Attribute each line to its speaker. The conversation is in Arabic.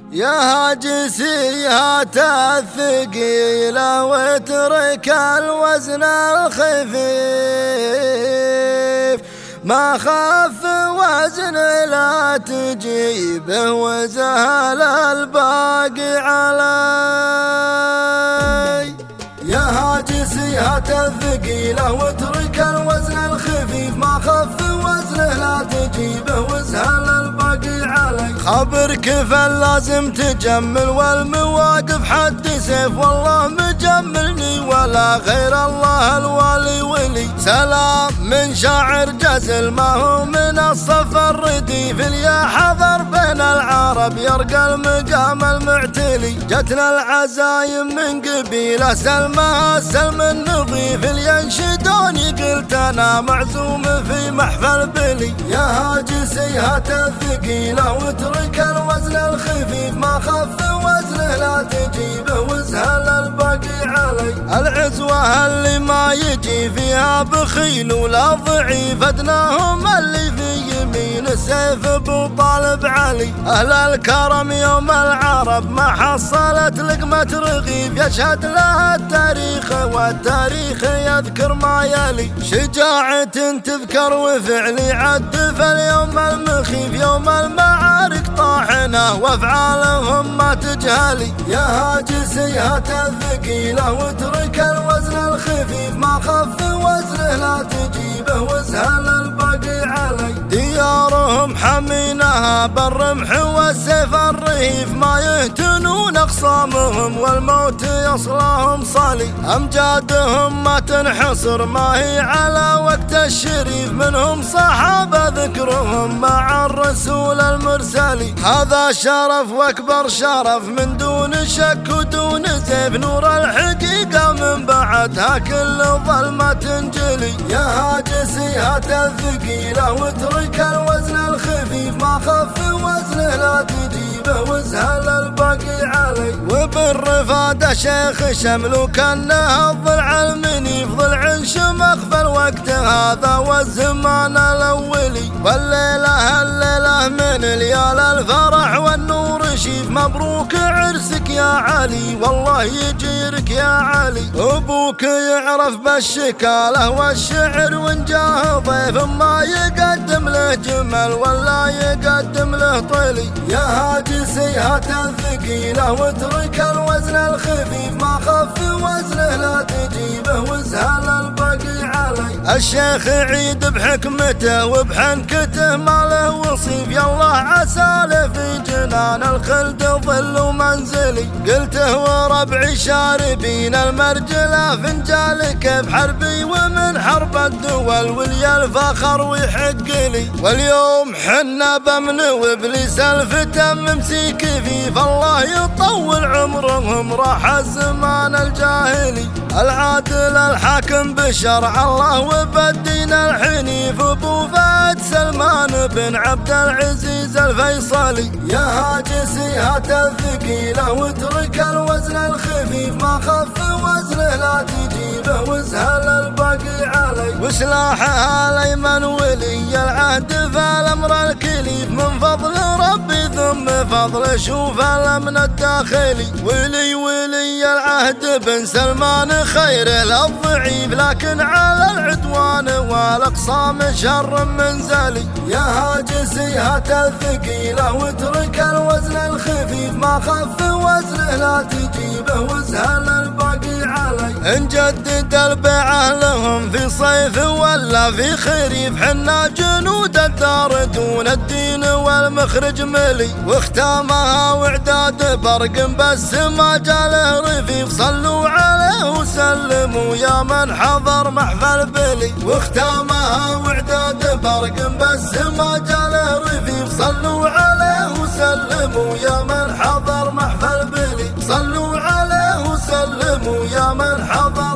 Speaker 1: يا هاجسي هات الثقيلة واترك الوزن الخفيف، ما خف وزن لا تجيبه وزهل الباقي علي. يا هاجسي هات الثقيلة واترك الوزن الخفيف، ما خف وزنه لا تجيبه وزهل الباقي علي. خبرك فلازم تجمل والمواقف حد سيف، والله مجملني ولا غير الله الوالي ولي. سلام من شاعر جزل ما هو من الصف الرديف، يا حضر بين العرب يرقى المقام المعتلي. جتنا العزايم من قبيله سلمى السلم النظيف، ينشدوني قلت انا معزوم في محفل بلي. يا هاجسي هات الثقيله واترك الوزن الخفيف، ما خف وزنه لا تجيبه وزهل الباقي علي. العزوه اللي ما يجي فيها بخيل ولا ضعيف، ادناهم اللي في يمين السيف ابو طالب علي. اهل الكرم يوم العرب ما حصلت لقمه رغيف، يشهد لها التاريخ والتاريخ يذكر ما يلي. شجاعة تذكر وفعلي عد فاليوم المخيف، يوم المعارك طاحنة وافعالهم ما تجهلي. يا هاجسي هات الثقيلة واترك الوزن الخفيف، ما خف وزنه لا تجيبه وزهل الباقي علي. ديارهم حمينها بالرمح والسيف الرهيف، ما يهتنون اخصامهم والموت يصلهم صلي. امجادهم ما تنحصر ما هي على وقت الشريف، منهم صحابة ذكرهم مع الرسول المرسلي. هذا شرف واكبر شرف من دون شك ودون زيف، نور الحقيقة من بعدها كل ظلمة تنجلي. يا هاجسي هات الثقيلة واترك الوزن الخفيف، ما خف وزنه لا تجيبه وزهل الباقي علي. وبالرفادة شيخ شمل وكانه الضلع المنيف، ضلع شمخ في الوقت هذا والزمان الاولي. والليلة الليلة من ليال الفرح والنور شيف، مبروك عرسك يا علي والله يجيرك يا علي. ابوك يعرف بالشكاله والشعر وان جاه ضيف، ما يقدم له جمل ولا يقدم له طلي. يا هاجسي هات الثقيله واترك الوزن الخفيف، ما خف وزنه لا تجيبه وزهل الباقي علي. الشيخ عيد بحكمته وبحنكته ما له وصيف، يالله عسى له في جنان الخلد ظل ومنزلي. قلته وربعي شاربين المرجله فنجالك بحربي ومن حرب الدول ولي الفخر ويحق لي. واليوم حنا بمن وابليس الفتن ممسي كفيف، الله يطول عمرهم راح الزمان الجاهلي. العادل الحاكم بشرع الله وبالدين الحنيف، ابو فهد سلمان بن عبد العزيز الفيصلي. يا هاجسي هات الثقيله واترك الوزن الخفيف، ما خف وزنه لا تجيبه وزهل الباقي علي. وسلاحها الايمن ولي العهد فالامر الكليف، من فضل ربي ثم فضل شوف الامن الداخلي. ولي العهد بن سلمان خير للضعيف، لكن على العدوان والاقصام شر منزلي. يا هاجسي هات الثقيله واترك الوزن الخفيف، ما خف وزنه لا تجيبه وزهل الباقي علي. نجدد البيعه لهم في صيف ولا في خريف، حنا جنود الدار دون الدين والمخرج ملي. واختامها واعداد برق بس ما جاله رفيف، صلوا عليه وسلموا يا من حضر محفل بلي. واختامها واعداد برق بس ما جاله رفيف، صلوا عليه وسلموا يا من حضر محفل بلي. صلوا عليه وسلموا يا من حضر